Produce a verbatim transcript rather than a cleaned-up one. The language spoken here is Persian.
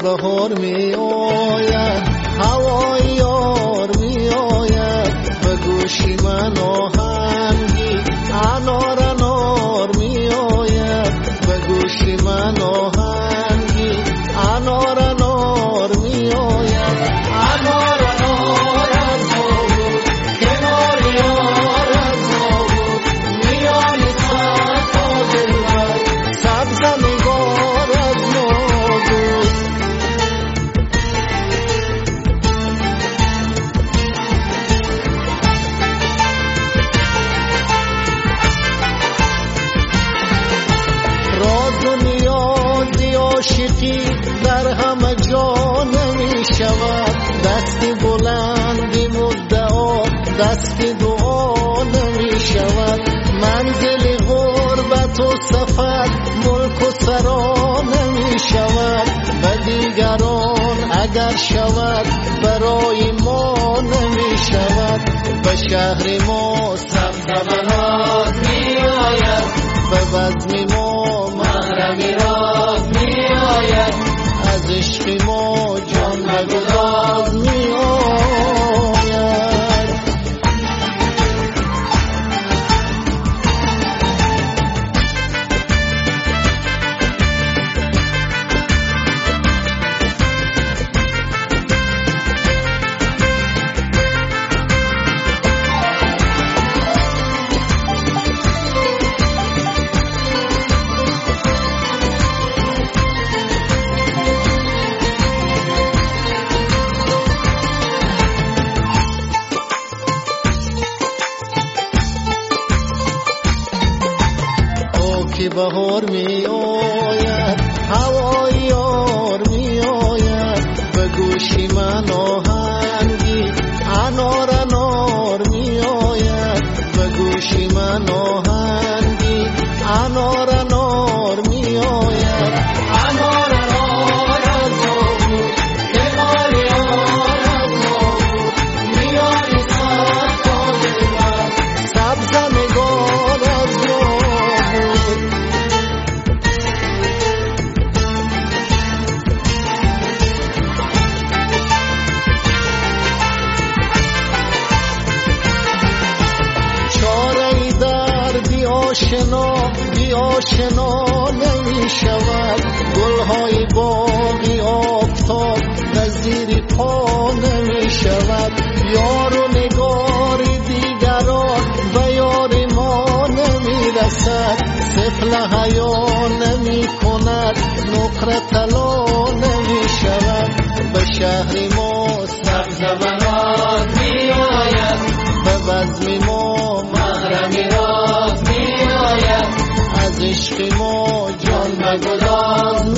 بهار می آید هوای یار می آید به گوشی من آهنگی انار انار می آید به گوشی من آهنگی انار انار می آید انار انار از ما بود کنار یار از ما بود میانی سر تا دلبر سبز نگار از ما بود. راز و نیازی عاشقی در همه جا نمی شود دستی بلندی مدعا دستی دعا نمی شود منزل غربت و سفر ملک و سرا نمی شود و دیگران اگر شود برای ما نمی شود به شهر ما سبز بهار می آید به بزم ما محرمی راز می آید از عشق ما جان و گداز می آید. که بهار می آید هوای یار می آید به گوشی من آهنگی انار انار می آید به گوشی من آهنگی انار انار می آید انار انار از ما بود کنار یار از ما بود میانی سر تا دلبر سبز نگار از ما بود. آشنا بی آشنا نمی شود گلهای باغی آفتاب نظیر پا نمی شود یار و نگار دیگران به یار ما نمی رسد سفل حیا نمی کند نقره طلا نمی شود به شهر ما سبز بهار می آید به بزم ما محرمی راز می آید از عشق ما جان و گداز